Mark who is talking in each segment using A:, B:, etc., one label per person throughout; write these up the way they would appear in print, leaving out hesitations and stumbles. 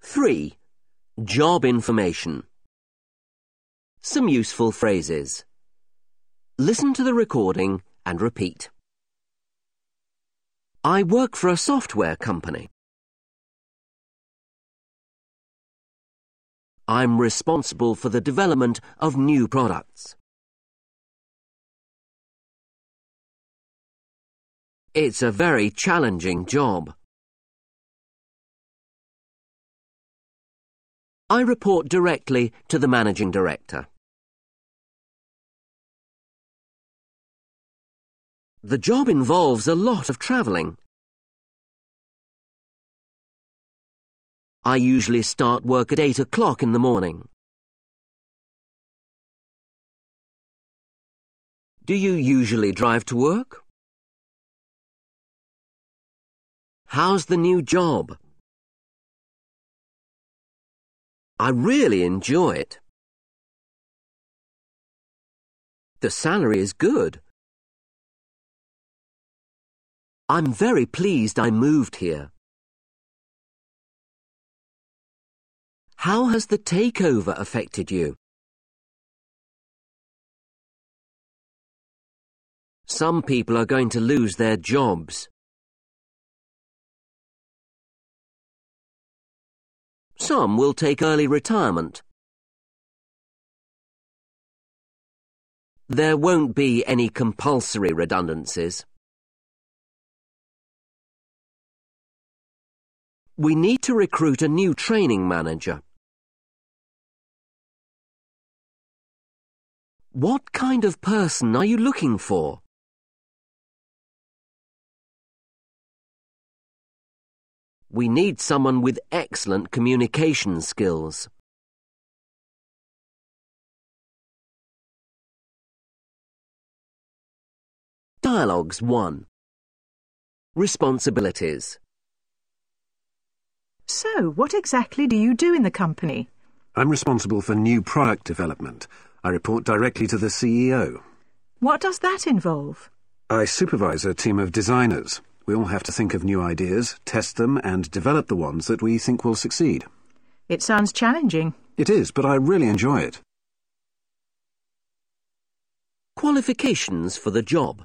A: 3. Job information. Some useful phrases. Listen to the recording and repeat. I work for a software company. I'm responsible for the development of new products. It's a very challenging job. I report directly to the managing director. The job involves a lot of travelling. I usually start work at 8 o'clock in the morning. Do you usually drive to work? How's the new job? I really enjoy it. The salary is good. I'm very pleased I moved here. How has the takeover affected you? Some people are going to lose their jobs. Some will take early retirement. There won't be any compulsory redundancies. We need to recruit a new training manager. What kind of person are you looking for? We need someone with excellent communication skills. Dialogues 1. Responsibilities.
B: So, what exactly do you do in the company?
C: I'm responsible for new product development. I report directly to the CEO.
B: What does that involve?
C: I supervise a team of designers. We all have to think of new ideas, test them, and develop the ones that we think will succeed.
B: It sounds challenging.
C: It is, but I really enjoy it.
A: Qualifications for the job.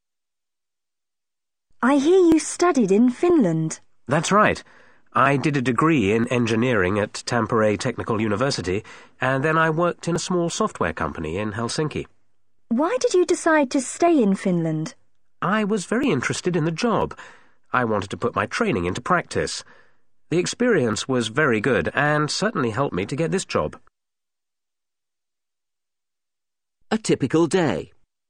D: I hear you studied in Finland.
E: That's right. I did a degree in engineering at Tampere Technical University, and then I worked in a small software company in Helsinki.
D: Why did you decide to stay in Finland?
E: I was very interested in the job. I wanted to put my training into practice. The experience was very good and certainly helped me to get this job.
A: A typical day.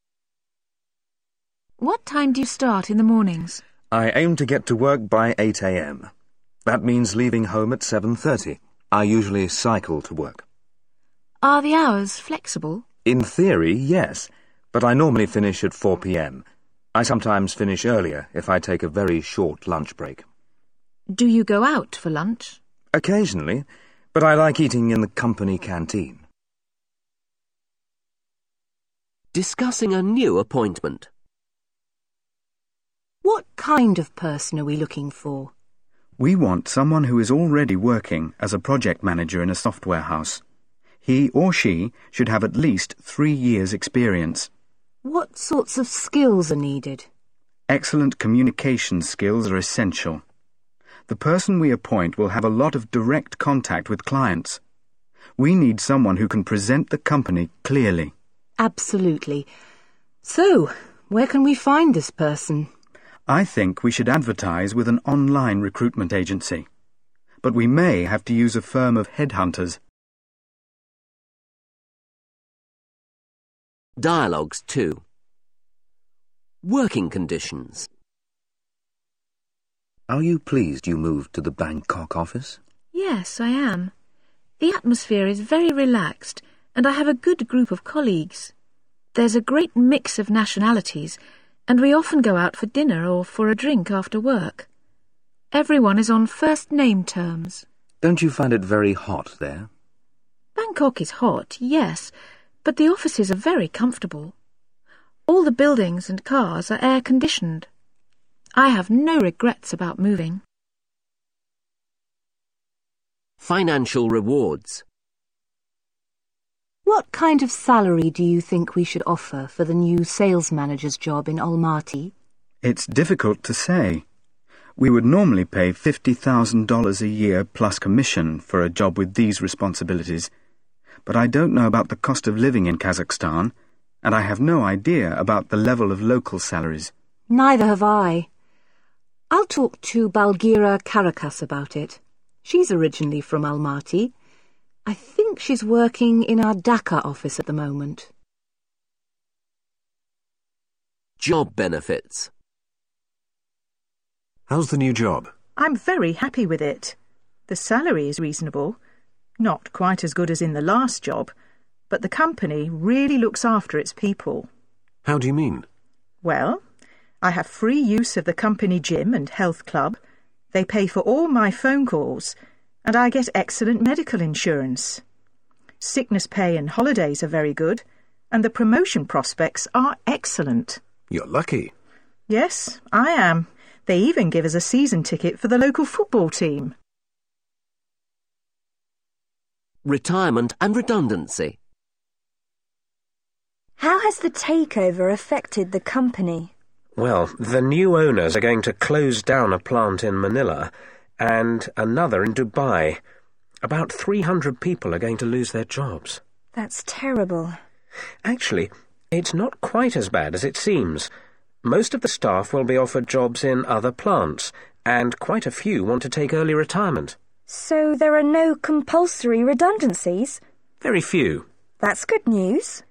B: What time do you start in the mornings?
F: I aim to get to work by 8 a.m. That means leaving home at 7:30. I usually cycle to work.
B: Are the hours flexible?
F: In theory, yes, but I normally finish at 4 p.m. I sometimes finish earlier if I take a very short lunch break.
B: Do you go out for lunch?
F: Occasionally, but I like eating in the company canteen.
A: Discussing a new appointment.
B: What kind of person are we looking for?
G: We want someone who is already working as a project manager in a software house. He or she should have at least 3 years' experience.
B: What sorts of skills are needed?
G: Excellent communication skills are essential. The person we appoint will have a lot of direct contact with clients. We need someone who can present the company clearly.
B: Absolutely. So, where can we find this person?
G: I think we should advertise with an online recruitment agency. But we may have to use a firm of headhunters.
A: Dialogues 2. Working conditions.
F: Are you pleased you moved to the Bangkok office?
B: Yes, I am. The atmosphere is very relaxed, and I have a good group of colleagues. There's a great mix of nationalities, and we often go out for dinner or for a drink after work. Everyone is on first-name terms.
F: Don't you find it very hot there?
B: Bangkok is hot, yes, but the offices are very comfortable. All the buildings and cars are air-conditioned. I have no regrets about moving.
A: Financial rewards.
H: What kind of salary do you think we should offer for the new sales manager's job in Almaty?
G: It's difficult to say. We would normally pay $50,000 a year plus commission for a job with these responsibilities, but I don't know about the cost of living in Kazakhstan, and I have no idea about the level of local salaries.
H: Neither have I. I'll talk to Balgira Karakas about it. She's originally from Almaty. I think she's working in our Dhaka office at the moment.
A: Job benefits.
C: How's the new job?
I: I'm very happy with it. The salary is reasonable. Not quite as good as in the last job, but the company really looks after its people.
C: How do you mean?
I: Well, I have free use of the company gym and health club. They pay for all my phone calls, and I get excellent medical insurance. Sickness pay and holidays are very good, and the promotion prospects are excellent.
C: You're lucky.
I: Yes, I am. They even give us a season ticket for the local football team.
A: Retirement and redundancy.
D: How has the takeover affected the company?
E: Well, the new owners are going to close down a plant in Manila and another in Dubai. About 300 people are going to lose their jobs.
D: That's terrible.
E: Actually, it's not quite as bad as it seems. Most of the staff will be offered jobs in other plants, and quite a few want to take early retirement.
D: So there are no compulsory redundancies?
E: Very few.
D: That's good news.